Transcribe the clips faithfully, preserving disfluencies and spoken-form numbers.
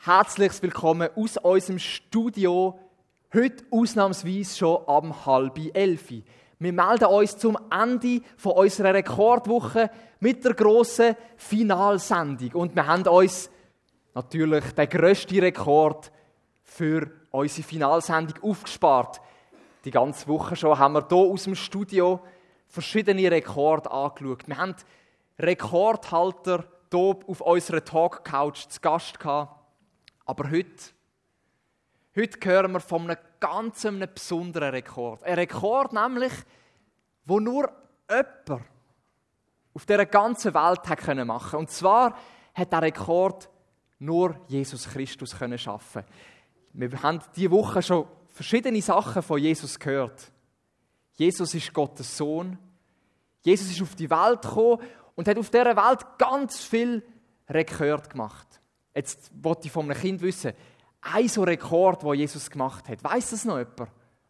Herzliches Willkommen aus unserem Studio, heute ausnahmsweise schon am halb elf. Wir melden uns zum Ende von unserer Rekordwoche mit der grossen Finalsendung. Und wir haben uns natürlich den grössten Rekord für unsere Finalsendung aufgespart. Die ganze Woche schon haben wir hier aus dem Studio verschiedene Rekorde angeschaut. Wir haben Rekordhalter hier auf unserer Talk-Couch zu Gast gehabt. Aber heute, heute hören wir von einem ganz einem besonderen Rekord. Ein Rekord nämlich, wo nur jemand auf dieser ganzen Welt hat können machen. Und zwar hat der Rekord nur Jesus Christus können schaffen. Wir haben diese Woche schon verschiedene Sachen von Jesus gehört. Jesus ist Gottes Sohn. Jesus ist auf die Welt gekommen und hat auf dieser Welt ganz viel Rekord gemacht. Jetzt wollte ich von einem Kind wissen, ein so Rekord, den Jesus gemacht hat. Weiss das noch jemand?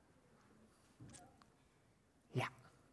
Ja.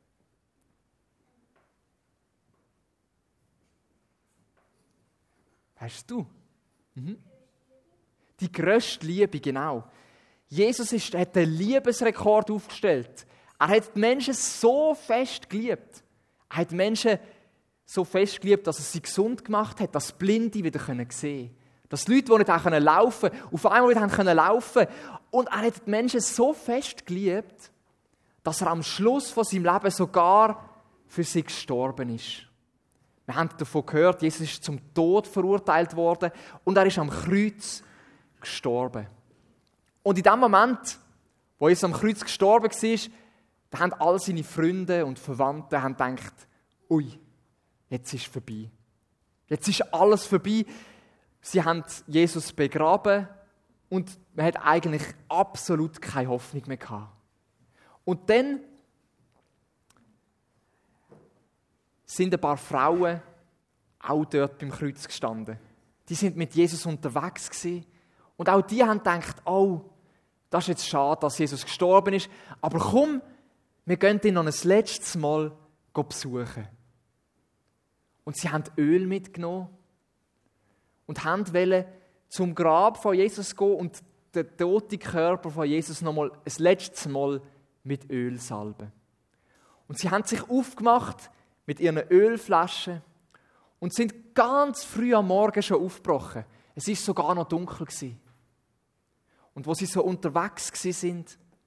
Weißt du? Mhm. Die grösste Liebe, genau. Jesus ist, hat einen Liebesrekord aufgestellt. Er hat die Menschen so fest geliebt. Er hat die Menschen so fest geliebt, dass er sie gesund gemacht hat, dass Blinde wieder sehen können. Dass die Leute, die nicht laufen konnten, auf einmal wieder laufen können. Und er hat die Menschen so fest geliebt, dass er am Schluss von seinem Leben sogar für sie gestorben ist. Wir haben davon gehört, Jesus ist zum Tod verurteilt worden und er ist am Kreuz gestorben. Und in dem Moment, wo Jesus am Kreuz gestorben war, da haben all seine Freunde und Verwandten haben gedacht, ui, jetzt ist es vorbei. Jetzt ist alles vorbei. Sie haben Jesus begraben und man hat eigentlich absolut keine Hoffnung mehr gehabt. Und dann sind ein paar Frauen auch dort beim Kreuz gestanden. Die sind mit Jesus unterwegs gewesen. Und auch die haben gedacht, oh, das ist jetzt schade, dass Jesus gestorben ist, aber komm, wir gehen ihn noch ein letztes Mal besuchen. Und sie haben Öl mitgenommen und wollten zum Grab von Jesus gehen und den toten Körper von Jesus noch mal ein letztes Mal mit Öl salben. Und sie haben sich aufgemacht mit ihren Ölflaschen und sind ganz früh am Morgen schon aufgebrochen. Es war sogar noch dunkel. Und wo sie so unterwegs waren,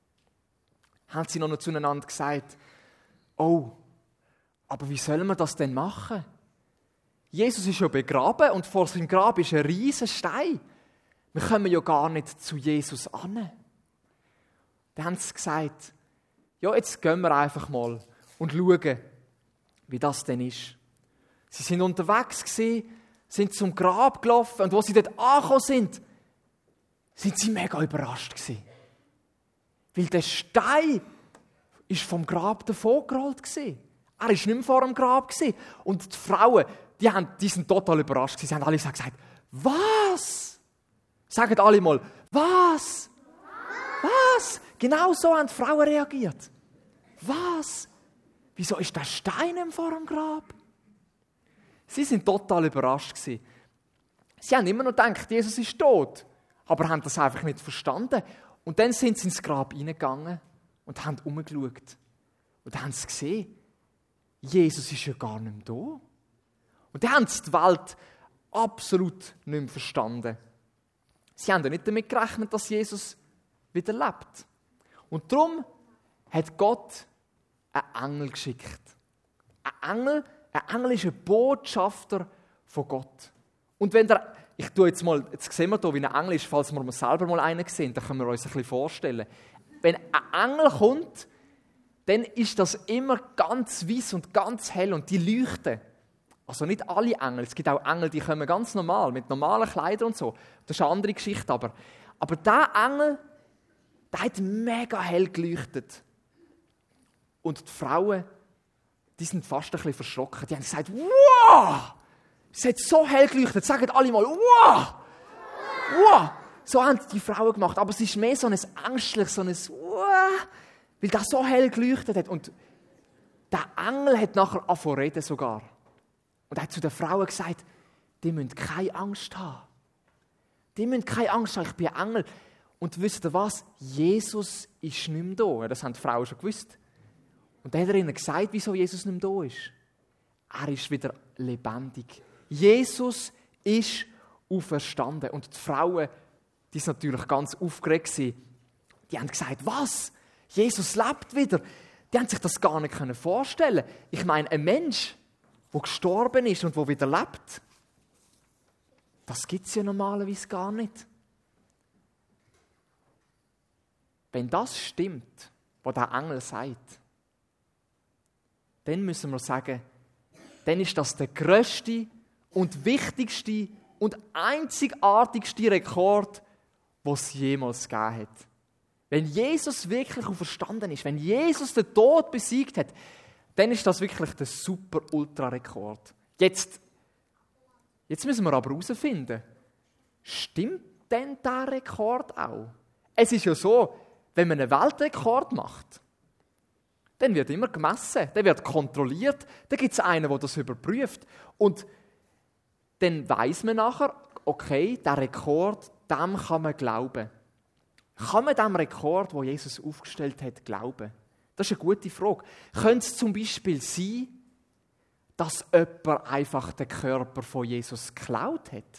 haben sie noch zueinander gesagt, oh, aber wie sollen wir das denn machen? Jesus ist ja begraben und vor seinem Grab ist ein riesen Stein. Wir kommen ja gar nicht zu Jesus an. Dann haben sie gesagt, ja, jetzt gehen wir einfach mal und schauen, wie das denn ist. Sie sind unterwegs gewesen, sind zum Grab gelaufen und als sie dort angekommen sind, sind sie mega überrascht gewesen. Weil der Stein ist vom Grab davongerollt gewesen. Er war nicht mehr vor dem Grab gewesen. Und die Frauen, die, haben, die sind total überrascht gewesen. Sie haben alle gesagt, was? Sagen alle mal, was? Was? Genau so haben die Frauen reagiert. Was? Wieso ist der Stein vor dem Grab? Sie sind total überrascht gewesen. Sie haben immer noch gedacht, Jesus ist tot. Aber haben das einfach nicht verstanden. Und dann sind sie ins Grab hineingegangen und haben umgeschaut. Und dann haben sie gesehen, Jesus ist ja gar nicht mehr da. Und dann haben sie die Welt absolut nicht mehr verstanden. Sie haben ja nicht damit gerechnet, dass Jesus wieder lebt. Und darum hat Gott einen Engel geschickt. Ein Engel, ein Engel ist ein Botschafter von Gott. Und wenn der, ich tue jetzt mal, jetzt sehen wir hier, wie ein Engel ist, falls wir selber mal einen sehen, dann können wir uns ein bisschen vorstellen. Wenn ein Engel kommt, dann ist das immer ganz weiss und ganz hell und die leuchten. Also nicht alle Engel, es gibt auch Engel, die kommen ganz normal, mit normalen Kleidern und so. Das ist eine andere Geschichte, aber, aber dieser Engel, der hat mega hell geleuchtet. Und die Frauen, die sind fast ein bisschen verschrocken. Die haben gesagt, wow, es hat so hell geleuchtet. Sagen alle mal, wow, wow. So haben die Frauen gemacht. Aber es ist mehr so ein ängstliches, so ein wow, weil das so hell geleuchtet hat. Und der Engel hat nachher angefangen zu reden sogar. Und er hat zu den Frauen gesagt, die müssen keine Angst haben. Die müssen keine Angst haben, ich bin ein Engel. Und wisst ihr was? Jesus ist nicht mehr da. Das haben die Frauen schon gewusst. Und dann hat er ihnen gesagt, wieso Jesus nicht mehr da ist. Er ist wieder lebendig. Jesus ist auferstanden. Und die Frauen, die sind natürlich ganz aufgeregt, die haben gesagt, was? Jesus lebt wieder. Die haben sich das gar nicht vorstellen können. Ich meine, ein Mensch, der gestorben ist und der wieder lebt, das gibt es ja normalerweise gar nicht. Wenn das stimmt, was der Engel sagt, dann müssen wir sagen, dann ist das der grösste und wichtigste und einzigartigste Rekord, den es jemals gegeben hat. Wenn Jesus wirklich auferstanden ist, wenn Jesus den Tod besiegt hat, dann ist das wirklich der super Ultra-Rekord. Jetzt, jetzt müssen wir aber herausfinden, stimmt denn der Rekord auch? Es ist ja so, wenn man einen Weltrekord macht, dann wird immer gemessen, dann wird kontrolliert, dann gibt es einen, der das überprüft. Und dann weiss man nachher, okay, der Rekord, dem kann man glauben. Kann man dem Rekord, den Jesus aufgestellt hat, glauben? Das ist eine gute Frage. Könnte es zum Beispiel sein, dass jemand einfach den Körper von Jesus geklaut hat?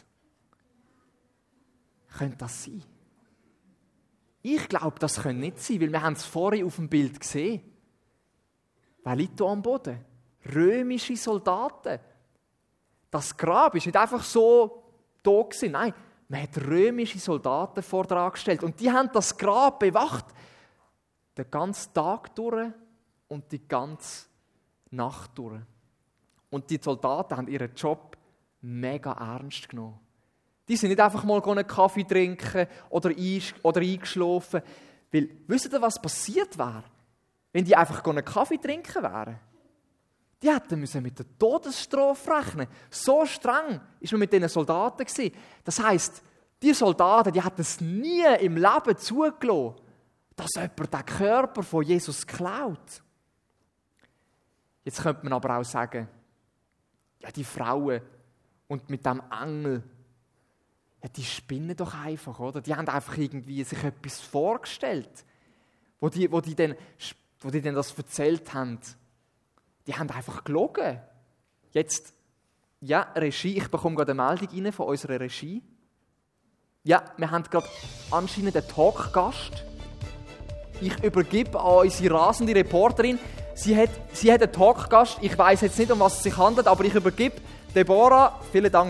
Könnte das sein? Ich glaube, das könnte nicht sein, weil wir haben es vorhin auf dem Bild gesehen. Wer liegt da am Boden? Römische Soldaten. Das Grab ist nicht einfach so da gewesen. Nein, man hat römische Soldaten vor dran gestellt und die haben das Grab bewacht. Den ganzen Tag durch und die ganze Nacht durch. Und die Soldaten haben ihren Job mega ernst genommen. Die sind nicht einfach mal einen Kaffee trinken oder, einsch- oder eingeschlafen. Weil, wisst ihr, was passiert wäre, wenn die einfach einen Kaffee trinken wären? Die hätten müssen mit der Todesstrafe rechnen. So streng ist man mit diesen Soldaten gewesen. Das heisst, die Soldaten, die hätten es nie im Leben zugelassen, dass jemand den Körper von Jesus klaut. Jetzt könnte man aber auch sagen, ja, die Frauen und mit dem Engel, ja, die spinnen doch einfach, oder? Die haben einfach irgendwie sich etwas vorgestellt, wo die, wo die, dann, wo die dann das erzählt haben. Die haben einfach gelogen. Jetzt, ja, Regie, ich bekomme gerade eine Meldung rein von unserer Regie. Ja, wir haben gerade anscheinend einen Talkgast. Ich übergebe an unsere rasende Reporterin. Sie hat, sie hat einen Talkgast. Ich weiss jetzt nicht, um was es sich handelt, aber ich übergebe Deborah. Vielen Dank.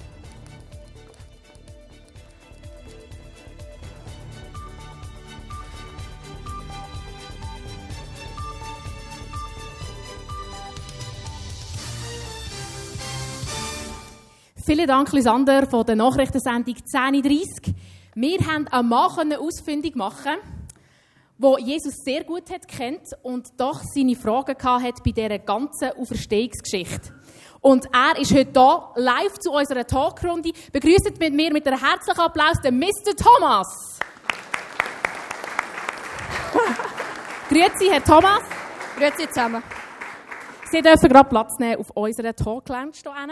Vielen Dank, Lysander, von der Nachrichtensendung zehn Uhr dreißig. Wir haben einen Mann ausfindig machen, der Jesus sehr gut hat kennt und doch seine Fragen hatte bei dieser ganzen Auferstehungsgeschichte. Und er ist heute hier live zu unserer Talkrunde. Begrüßt mit mir mit einem herzlichen Applaus den Mister Thomas. Grüezi, Herr Thomas. Grüezi zusammen. Sie dürfen gerade Platz nehmen auf unserer Talk-Lounge hier hinten.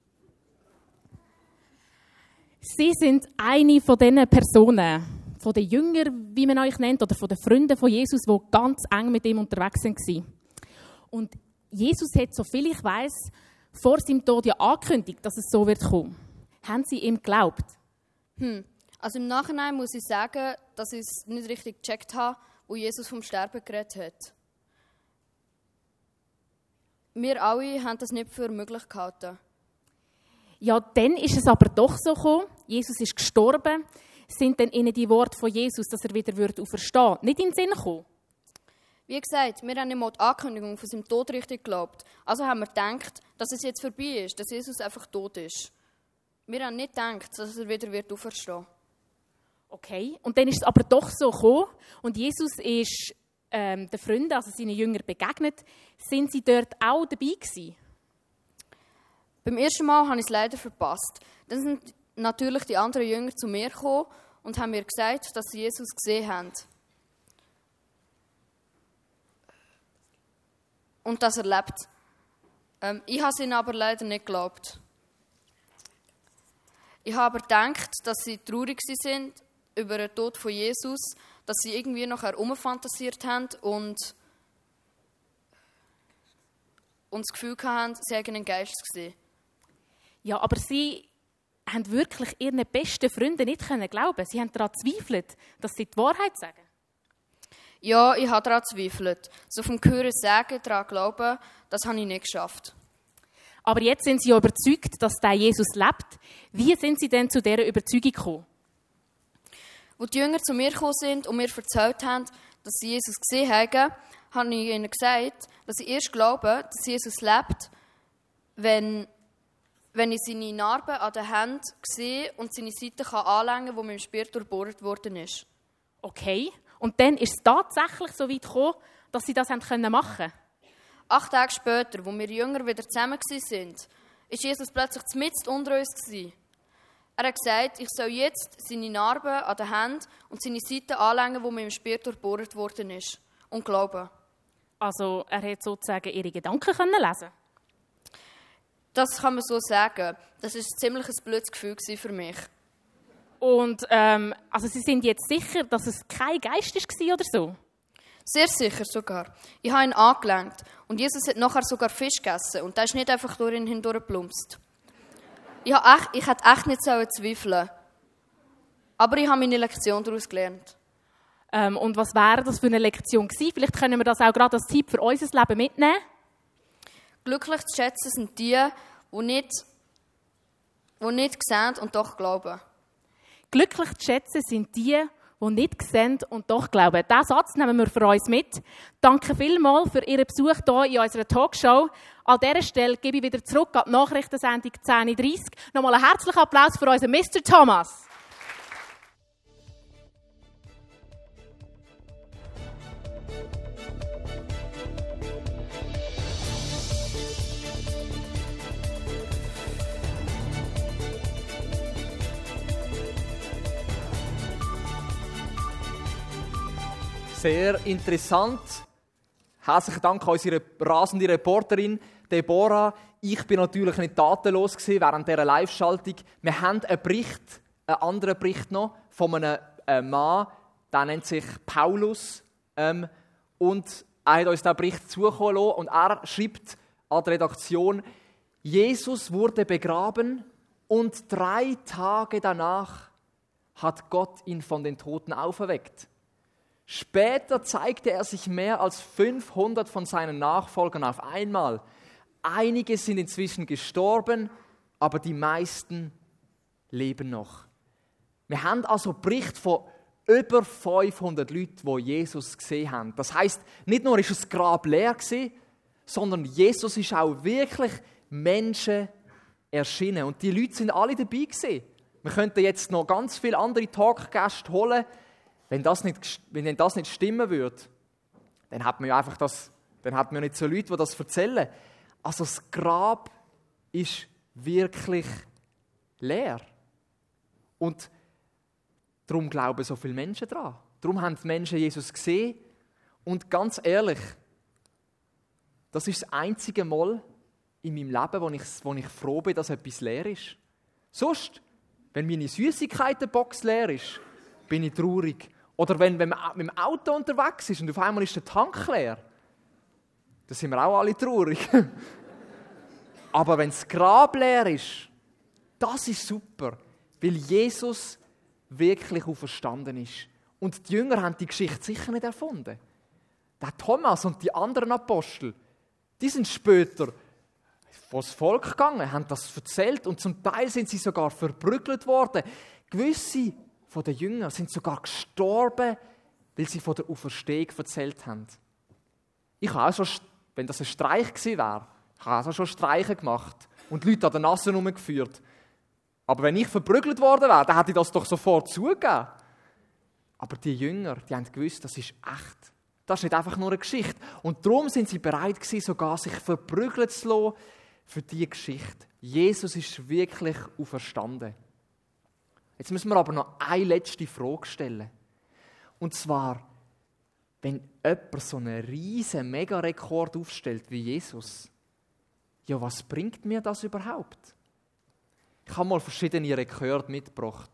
Sie sind eine von diesen Personen, von den Jüngern, wie man euch nennt, oder von den Freunden von Jesus, die ganz eng mit ihm unterwegs waren. Und Jesus hat, soviel ich weiss, vor seinem Tod ja angekündigt, dass es so wird kommen. Haben Sie ihm geglaubt? Hm. Also im Nachhinein muss ich sagen, dass ich es nicht richtig gecheckt habe, wo Jesus vom Sterben geredet hat. Wir alle haben das nicht für möglich gehalten. Ja, dann ist es aber doch so gekommen. Jesus ist gestorben. Sind dann Ihnen die Worte von Jesus, dass er wieder auferstehen würde, nicht in den Sinn gekommen? Wie gesagt, wir haben nicht mal die Ankündigung von seinem Tod richtig geglaubt. Also haben wir gedacht, dass es jetzt vorbei ist, dass Jesus einfach tot ist. Wir haben nicht gedacht, dass er wieder auferstehen wird. Okay, und dann ist es aber doch so gekommen. Und Jesus ist ähm, den Freunden, also seinen Jüngern, begegnet. Sind Sie dort auch dabei gewesen? Beim ersten Mal habe ich es leider verpasst. Dann sind natürlich die anderen Jünger zu mir gekommen und haben mir gesagt, dass sie Jesus gesehen haben. Und dass er lebt. Ähm, ich habe es ihnen aber leider nicht geglaubt. Ich habe aber gedacht, dass sie traurig sind über den Tod von Jesus, dass sie irgendwie nachher umfantasiert haben und, und das Gefühl hatten, sie hätten einen Geist gesehen. Ja, aber sie haben wirklich ihren besten Freunden nicht glauben. Sie haben daran gezweifelt, dass sie die Wahrheit sagen. Ja, ich habe daran gezweifelt. So vom Hören sagen, daran glauben, das habe ich nicht geschafft. Aber jetzt sind sie ja überzeugt, dass der Jesus lebt. Wie sind sie denn zu dieser Überzeugung gekommen? Als die Jünger zu mir gekommen sind und mir erzählt haben, dass sie Jesus gesehen haben, habe ich ihnen gesagt, dass sie erst glauben, dass Jesus lebt, wenn, wenn ich seine Narben an den Händen sehe und seine Seite kann anlängen kann, wo mit dem Speer durchbohrt worden ist. Okay. Und dann ist es tatsächlich so weit gekommen, dass sie das machen konnten. Acht Tage später, als wir Jünger wieder zusammen waren, war Jesus plötzlich mitten unter uns. Er hat gesagt, ich soll jetzt seine Narben an den Händen und seine Seite anlängen, wo mit dem Speer durchbohrt worden ist. Und glauben. Also er hat sozusagen ihre Gedanken lesen. Das kann man so sagen. Das war ein ziemlich blödes Gefühl für mich. Und ähm, also Sie sind jetzt sicher, dass es kein Geist war oder so? Sehr sicher sogar. Ich habe ihn angelenkt und Jesus hat nachher sogar Fisch gegessen und der ist nicht einfach durch ihn hindurchgeplumpst. Ich, echt, ich hätte echt nicht zweifeln. Aber ich habe meine Lektion daraus gelernt. Ähm, und was wäre das für eine Lektion gewesen? Vielleicht können wir das auch gerade als Tipp für unser Leben mitnehmen. Glücklich zu schätzen sind die, die nicht, die nicht sehen und doch glauben. Glücklich zu schätzen sind die, die nicht sehen und doch glauben. Diesen Satz nehmen wir für uns mit. Danke vielmals für Ihren Besuch hier in unserer Talkshow. An dieser Stelle gebe ich wieder zurück an die Nachrichtensendung zehn Uhr dreißig. Nochmal einen herzlichen Applaus für unseren Mister Thomas. Sehr interessant. Herzlichen Dank an unsere rasende Reporterin Deborah. Ich bin natürlich nicht tatenlos gewesen während dieser Live-Schaltung. Wir haben einen Bericht, einen anderen Bericht noch, von einem äh, Mann, der nennt sich Paulus. Ähm, und er hat uns diesen Bericht zukommen lassen und er schreibt an die Redaktion, Jesus wurde begraben und drei Tage danach hat Gott ihn von den Toten auferweckt. Später zeigte er sich mehr als fünfhundert von seinen Nachfolgern auf einmal. Einige sind inzwischen gestorben, aber die meisten leben noch. Wir haben also einen Bericht von über fünfhundert Leuten, die Jesus gesehen haben. Das heisst, nicht nur ist das Grab leer gewesen, sondern Jesus ist auch wirklich Menschen erschienen. Und die Leute sind alle dabei gewesen. Wir könnten jetzt noch ganz viele andere Talkgäste holen. Wenn das nicht, wenn das nicht stimmen würde, dann hat man ja einfach das, dann hat man nicht so Leute, die das erzählen. Also das Grab ist wirklich leer. Und darum glauben so viele Menschen daran. Darum haben die Menschen Jesus gesehen. Und ganz ehrlich, das ist das einzige Mal in meinem Leben, wo ich, wo ich froh bin, dass etwas leer ist. Sonst, wenn meine Süßigkeitenbox leer ist, bin ich traurig. Oder wenn, wenn man mit dem Auto unterwegs ist und auf einmal ist der Tank leer, dann sind wir auch alle traurig. Aber wenn das Grab leer ist, das ist super, weil Jesus wirklich auferstanden ist. Und die Jünger haben die Geschichte sicher nicht erfunden. Der Thomas und die anderen Apostel, die sind später vor das Volk gegangen, haben das erzählt und zum Teil sind sie sogar verprügelt worden. Gewisse von den Jüngern sind sogar gestorben, weil sie von der Auferstehung erzählt haben. Ich habe auch schon, wenn das ein Streich gewesen wäre, ich habe auch schon Streiche gemacht und Leute an der Nase herumgeführt. Aber wenn ich verprügelt worden wäre, dann hätte ich das doch sofort zugegeben. Aber die Jünger, die haben gewusst, das ist echt. Das ist nicht einfach nur eine Geschichte. Und darum sind sie bereit gewesen, sogar sich verprügeln zu lassen für diese Geschichte. Jesus ist wirklich auferstanden. Jetzt müssen wir aber noch eine letzte Frage stellen. Und zwar, wenn jemand so einen riesen Megarekord aufstellt wie Jesus, ja, was bringt mir das überhaupt? Ich habe mal verschiedene Rekorde mitgebracht.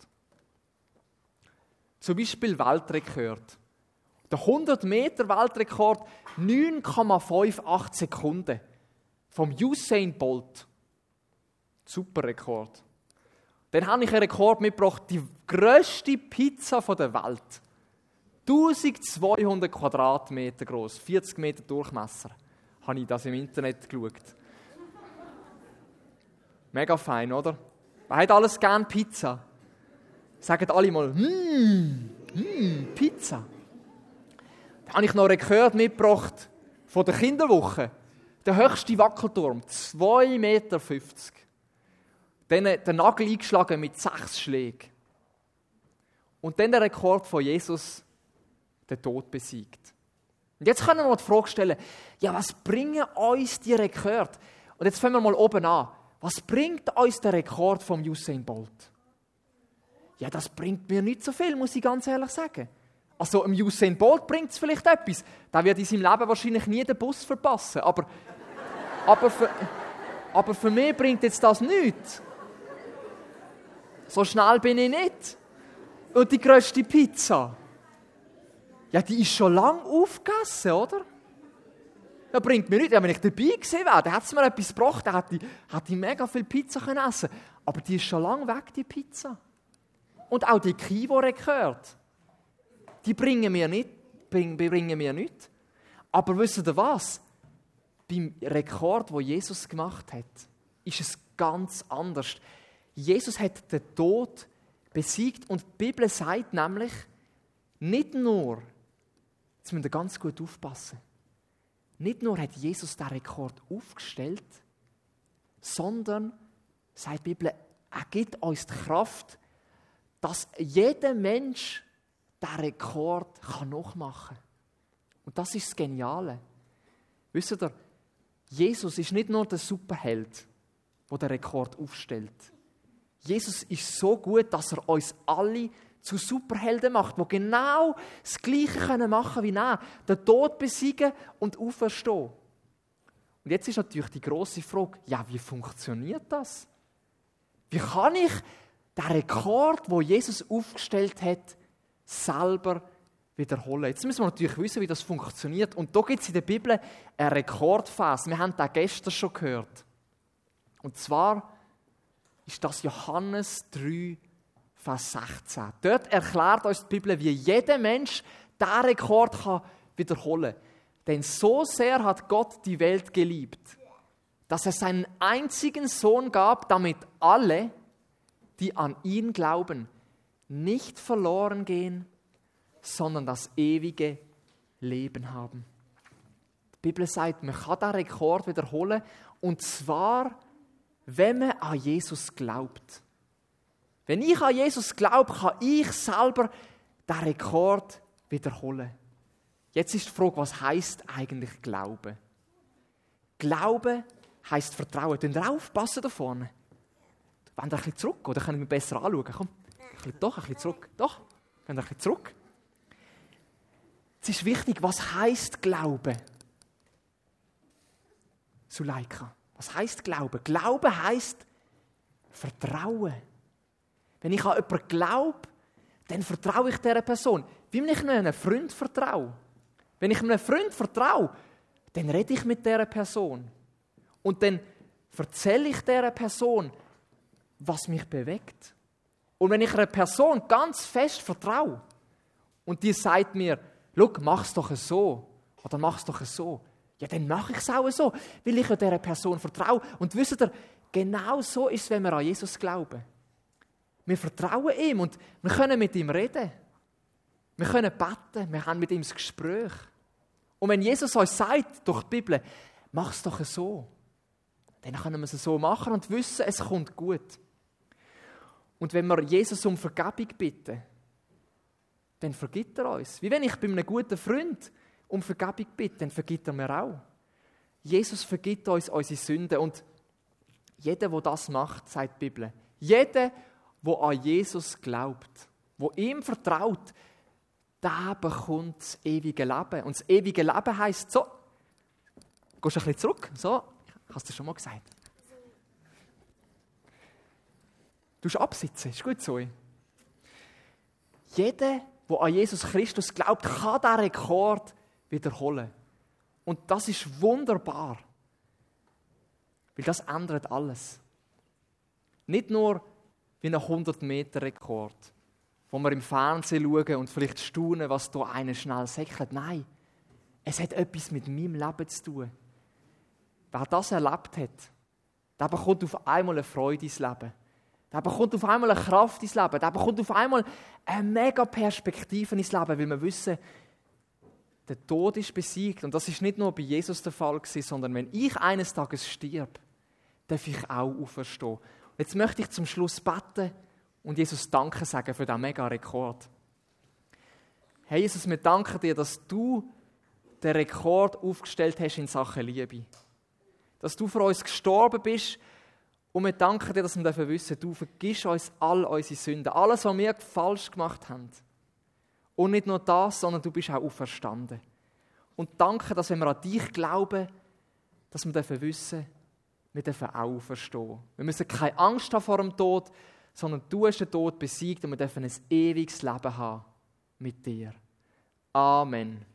Zum Beispiel Weltrekord. Der hundert Meter Weltrekord, neun Komma acht Sekunden. Vom Usain Bolt. Super Rekord. Dann habe ich einen Rekord mitgebracht, die grösste Pizza der Welt. eintausendzweihundert Quadratmeter groß, vierzig Meter Durchmesser. Habe ich das im Internet geschaut. Mega fein, oder? Wer hat alles gern Pizza? Sagen alle mal, mm, mm, Pizza. Dann habe ich noch einen Rekord mitgebracht von der Kinderwoche. Der höchste Wackelturm, zwei Meter fünfzig. Dann den Nagel eingeschlagen mit sechs Schlägen. Und dann der Rekord von Jesus, den Tod besiegt. Und jetzt können wir noch die Frage stellen, ja, was bringen uns die Rekorde? Und jetzt fangen wir mal oben an. Was bringt uns der Rekord vom Usain Bolt? Ja, das bringt mir nicht so viel, muss ich ganz ehrlich sagen. Also, im Usain Bolt bringt es vielleicht etwas. Der wird in seinem Leben wahrscheinlich nie den Bus verpassen. Aber, aber, für, aber für mich bringt jetzt das nichts. So schnell bin ich nicht. Und die grösste Pizza, ja, die ist schon lange aufgegessen, oder? Das bringt mir nichts. Ja, wenn ich dabei gewesen wäre, dann hätte es mir etwas gebracht, dann hätte ich, hätte ich mega viel Pizza essen können. Aber die ist schon lange weg, die Pizza. Und auch die Kivo-Rekord, die bringen mir nicht, bringen, bringen mir nichts. Aber wisst ihr was? Beim Rekord, den Jesus gemacht hat, ist es ganz anders. Jesus hat den Tod besiegt und die Bibel sagt nämlich, nicht nur, jetzt müsst ihr ganz gut aufpassen, nicht nur hat Jesus den Rekord aufgestellt, sondern, sagt die Bibel, er gibt uns die Kraft, dass jeder Mensch diesen Rekord nachmachen kann. Und das ist das Geniale. Wisst ihr, Jesus ist nicht nur der Superheld, der den Rekord aufstellt. Jesus ist so gut, dass er uns alle zu Superhelden macht, die genau das Gleiche machen können wie er. Den Tod besiegen und auferstehen. Und jetzt ist natürlich die grosse Frage, ja, wie funktioniert das? Wie kann ich den Rekord, den Jesus aufgestellt hat, selber wiederholen? Jetzt müssen wir natürlich wissen, wie das funktioniert. Und da gibt es in der Bibel einen Rekordvers. Wir haben den gestern schon gehört. Und zwar ist das Johannes drei, Vers sechzehn. Dort erklärt uns die Bibel, wie jeder Mensch diesen Rekord kann wiederholen kann. Denn so sehr hat Gott die Welt geliebt, dass er seinen einzigen Sohn gab, damit alle, die an ihn glauben, nicht verloren gehen, sondern das ewige Leben haben. Die Bibel sagt, man kann diesen Rekord wiederholen, und zwar, wenn man an Jesus glaubt. Wenn ich an Jesus glaube, kann ich selber den Rekord wiederholen. Jetzt ist die Frage, was heisst eigentlich Glauben? Glauben heisst Vertrauen. Tun wir aufpassen da vorne. Wollen wir ein bisschen zurück, oder können wir besser anschauen? Komm, ein bisschen, doch, ein bisschen zurück. Doch, wollen wir ein bisschen zurück. Es ist wichtig, was heisst Glauben? Suleika, was heisst Glauben? Glauben heisst Vertrauen. Wenn ich an jemanden glaube, dann vertraue ich dieser Person. Wie wenn ich einem Freund vertraue. Wenn ich einem Freund vertraue, dann rede ich mit dieser Person. Und dann erzähle ich dieser Person, was mich bewegt. Und wenn ich einer Person ganz fest vertraue und die sagt mir, schau, mach es doch so oder mach es doch so, ja, dann mache ich es auch so, weil ich dieser Person vertraue. Und wisst ihr, genau so ist es, wenn wir an Jesus glauben. Wir vertrauen ihm und wir können mit ihm reden. Wir können beten, wir haben mit ihm das Gespräch. Und wenn Jesus uns sagt, durch die Bibel, mach es doch so, dann können wir es so machen und wissen, es kommt gut. Und wenn wir Jesus um Vergebung bitten, dann vergibt er uns. Wie wenn ich bei einem guten Freund um Vergebung bitte, dann vergibt er mir auch. Jesus vergibt uns unsere Sünden. Und jeder, der das macht, sagt die Bibel, jeder, der an Jesus glaubt, der ihm vertraut, der bekommt das ewige Leben. Und das ewige Leben heisst so, gehst du ein bisschen zurück, so, ich habe es dir schon mal gesagt. Du musst absitzen, ist gut so. Jeder, der an Jesus Christus glaubt, kann diesen Rekord wiederholen. Und das ist wunderbar. Weil das ändert alles. Nicht nur wie ein hundert-Meter-Rekord, wo wir im Fernsehen schauen und vielleicht staunen, was da einer schnell säckelt. Nein, es hat etwas mit meinem Leben zu tun. Wer das erlebt hat, der bekommt auf einmal eine Freude ins Leben. Der bekommt auf einmal eine Kraft ins Leben. Der bekommt auf einmal eine mega Perspektive ins Leben, weil wir wissen, der Tod ist besiegt. Und das ist nicht nur bei Jesus der Fall gewesen, sondern wenn ich eines Tages stirb, darf ich auch auferstehen. Und jetzt möchte ich zum Schluss beten und Jesus Danke sagen für diesen mega Rekord. Herr Jesus, wir danken dir, dass du den Rekord aufgestellt hast in Sachen Liebe. Dass du für uns gestorben bist und wir danken dir, dass wir dürfen wissen, du vergisst uns all unsere Sünden, alles, was wir falsch gemacht haben. Und nicht nur das, sondern du bist auch auferstanden. Und danke, dass wenn wir an dich glauben, dass wir dürfen wissen, wir dürfen auch auferstehen. Wir müssen keine Angst haben vor dem Tod, sondern du hast den Tod besiegt und wir dürfen ein ewiges Leben haben mit dir. Amen.